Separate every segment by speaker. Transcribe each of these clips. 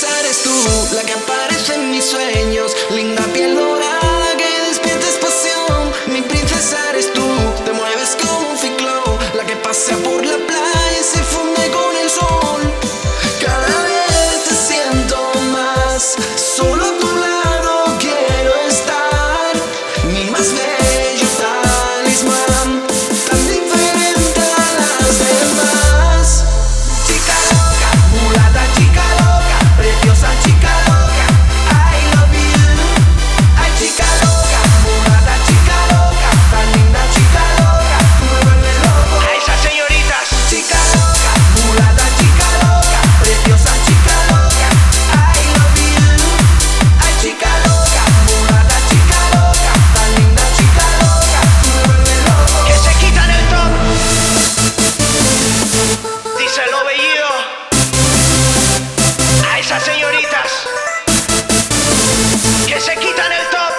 Speaker 1: princesa eres tú, la que aparece en mis sueños, linda piel dorada que despiertes pasión. Mi princesa eres tú, te mueves como un ciclón, la que pasea por la playa y se funde con el sol. Cada vez te siento más, solo a tu lado quiero estar, mi más bello talismán, tan diferente a las demás. Chica loca, mulata, chica loca, preciosa chica loca, I love you. Ay, chica loca, mulata, chica loca, tan linda chica loca, tú me vuelves loco.
Speaker 2: A esas señoritas.
Speaker 1: Chica loca, mulata, chica loca, preciosa chica loca, I love you. Ay, chica loca, mulata, chica loca, tan linda chica loca, tú me vuelves loco.
Speaker 2: Que se quitan el top. Díselo, Bellido. A esas señoritas que se quitan el top.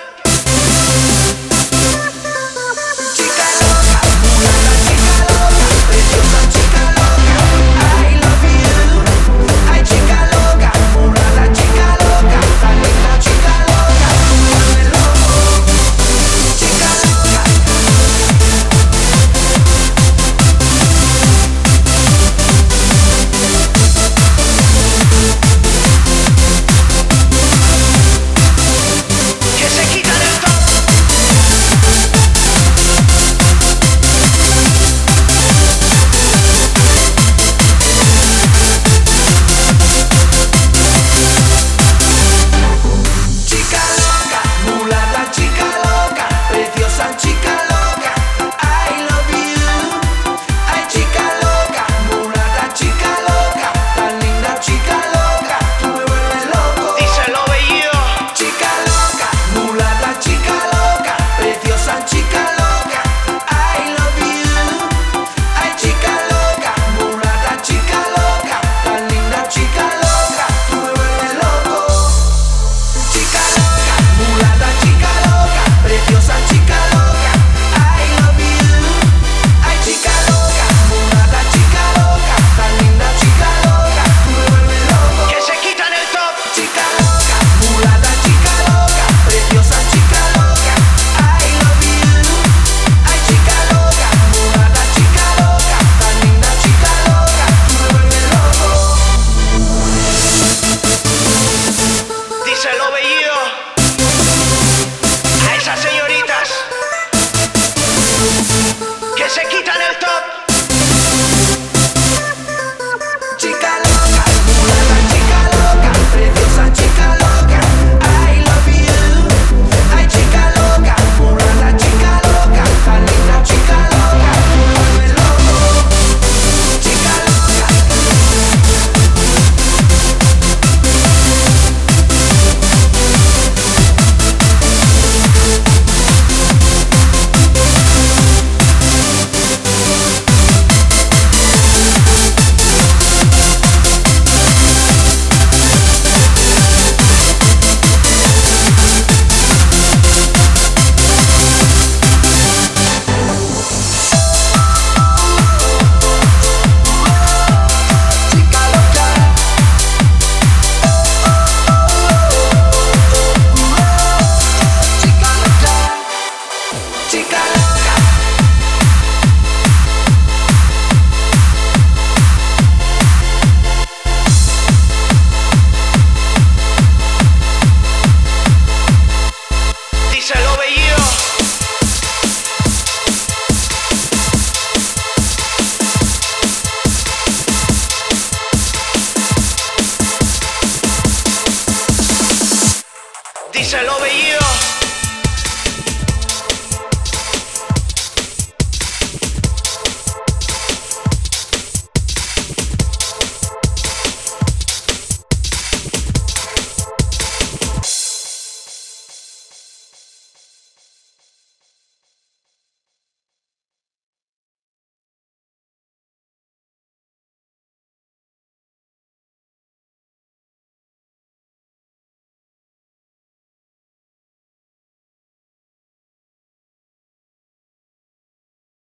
Speaker 1: Chica loca, mulata, chica loca, preciosa chica loca, I love you. Ay, chica loca, mulata, chica loca, tan linda chica loca, tú me vuelves loco. Chica loca.
Speaker 2: Que se quitan el top.
Speaker 1: Chica loca, mulata, chica loca, preciosa chica loca, I love you. Ay, chica loca, mulata, chica loca, tan linda chica loca, tú me vuelves loco.
Speaker 2: Díselo, Bellido.
Speaker 1: Chica loca, mulata, chica loca, preciosa chica loca, I love you. Ay, chica loca, mulata, chica loca, tan linda chica loca, tú me vuelves loco. Chica loca, mulata, chica loca, preciosa chica loca, I love you. Ay, chica loca, mulata, chica loca, tan linda chica loca, tú me vuelves loco.
Speaker 2: Que se quitan el top.
Speaker 1: Chica loca, mulata, chica loca, preciosa chica loca, I love you. Ay, chica loca, mulata, chica loca, tan linda chica loca, tú me vuelves loco.
Speaker 2: Díselo, Bellido. A esas señoritas que se quitan el top.
Speaker 1: Chica loca, mulata, chica loca, preciosa chica loca, I love you. Ay, chica loca, mulata, chica loca, tan linda chica loca, tú me vuelves loco. Chica loca. Chica loca, chica loca, chica loca.
Speaker 2: Díselo, Bellido. Díselo, Bellido.